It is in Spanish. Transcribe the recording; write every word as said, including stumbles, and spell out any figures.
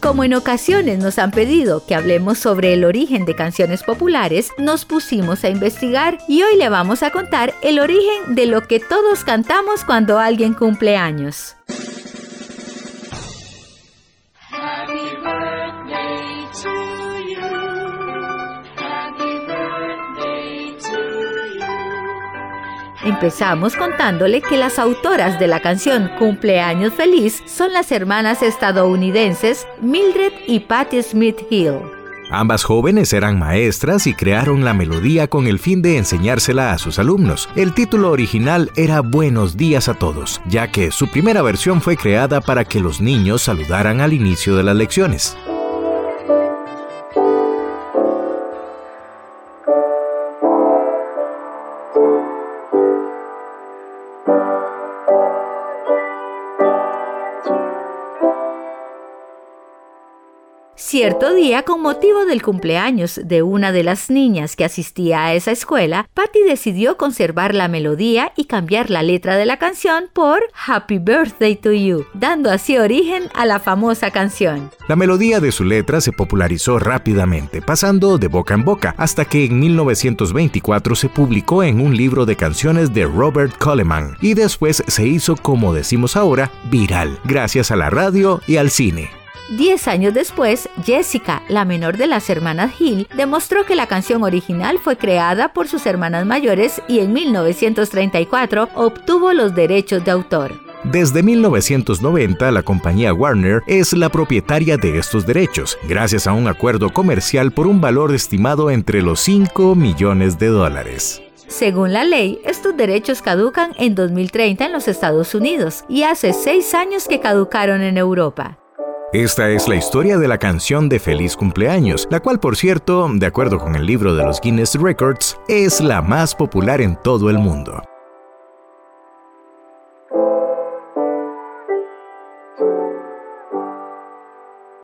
Como en ocasiones nos han pedido que hablemos sobre el origen de canciones populares, nos pusimos a investigar y hoy le vamos a contar el origen de lo que todos cantamos cuando alguien cumple años. Empezamos contándole que las autoras de la canción Cumpleaños Feliz son las hermanas estadounidenses Mildred y Patti Smith Hill. Ambas jóvenes eran maestras y crearon la melodía con el fin de enseñársela a sus alumnos. El título original era Buenos días a todos, ya que su primera versión fue creada para que los niños saludaran al inicio de las lecciones. Cierto día, con motivo del cumpleaños de una de las niñas que asistía a esa escuela, Patti decidió conservar la melodía y cambiar la letra de la canción por Happy Birthday to You, dando así origen a la famosa canción. La melodía de su letra se popularizó rápidamente, pasando de boca en boca, hasta que en mil novecientos veinticuatro se publicó en un libro de canciones de Robert Coleman, y después se hizo, como decimos ahora, viral, gracias a la radio y al cine. Diez años después, Jessica, la menor de las hermanas Hill, demostró que la canción original fue creada por sus hermanas mayores y en mil novecientos treinta y cuatro obtuvo los derechos de autor. Desde mil novecientos noventa, la compañía Warner es la propietaria de estos derechos, gracias a un acuerdo comercial por un valor estimado entre los cinco millones de dólares. Según la ley, estos derechos caducan en dos mil treinta en los Estados Unidos y hace seis años que caducaron en Europa. Esta es la historia de la canción de Feliz Cumpleaños, la cual, por cierto, de acuerdo con el libro de los Guinness Records, es la más popular en todo el mundo.